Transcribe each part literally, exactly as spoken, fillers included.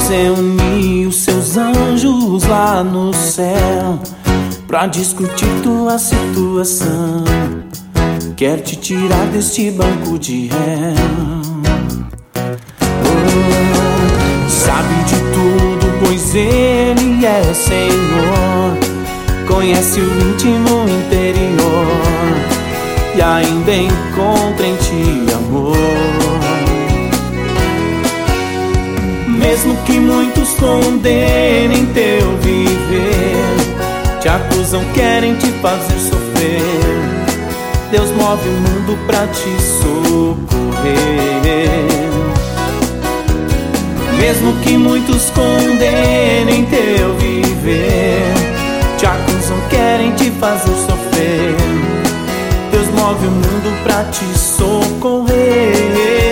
reunir os seus anjos lá no céu pra discutir tua situação. Quer te tirar deste banco de réu. Oh, sabe de tudo, pois Ele é Senhor. Conhece o íntimo interior e ainda encontra em ti amor. Mesmo que muitos condenem teu viver, te acusam, querem te fazer sofrer, Deus move o mundo pra te socorrer. Mesmo que muitos condenem teu viver, te acusam, querem te fazer sofrer, Deus move o mundo pra te socorrer.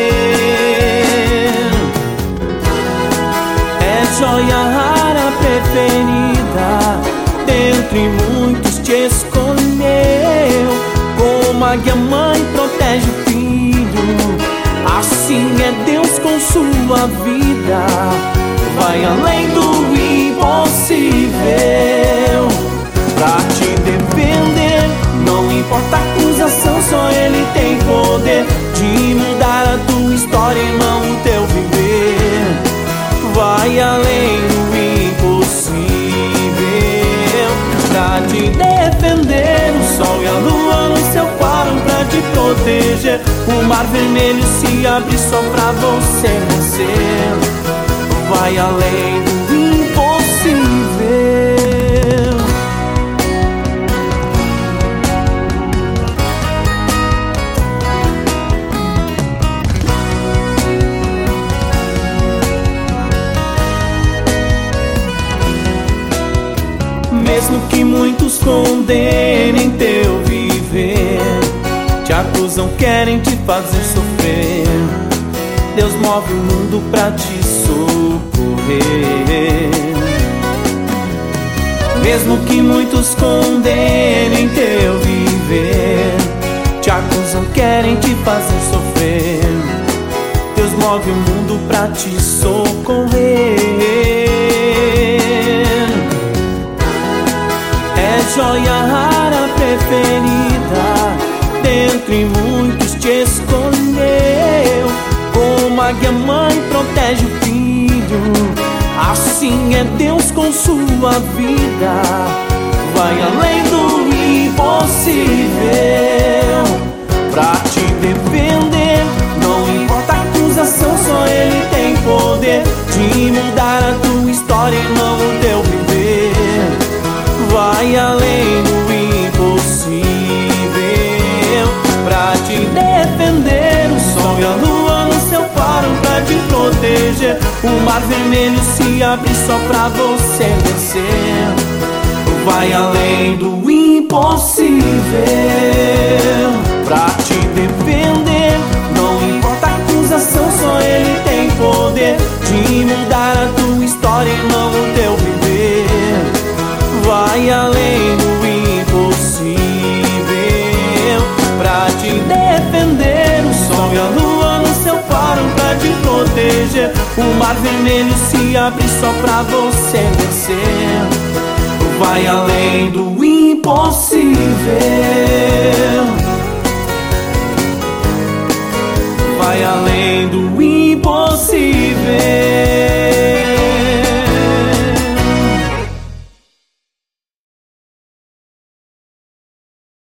É joia rara preferida, dentre muitos te escolheu. Como a águia mãe protege o filho, assim é Deus com sua vida. Vai além do impossível pra te defender. Não importa a acusação, só Ele tem poder de mudar a tua história e não o teu viver. Vai além do impossível pra te defender. O sol e a lua no céu param pra te proteger. O mar vermelho se abre só pra você vencer. Vai além do impossível. Mesmo que muitos condenem teu viver, te acusam, querem te fazer sofrer, Deus move o mundo pra te socorrer. Mesmo que muitos condenem teu viver, te acusam, querem te fazer sofrer, Deus move o mundo pra te socorrer. É joia rara preferida, dentre muitos te escolheu. Como a águia mãe protege o filho, assim é Deus com sua vida. Vai além do impossível pra te defender. Não importa a acusação, só Ele tem poder de mudar a tua história e não o teu viver. Vai além do impossível pra te defender. O sol e a lua no céu param pra te proteger. O mar vermelho se abre só pra você vencer. Vai além do impossível pra te defender. Não importa a acusação, só Ele tem poder de mudar a tua história e não o teu viver. Vai além do impossível pra te defender. O sol e a lua no céu param pra te proteger. O mar vermelho se abre só pra você vencer. Vai além do impossível. Vai além do impossível.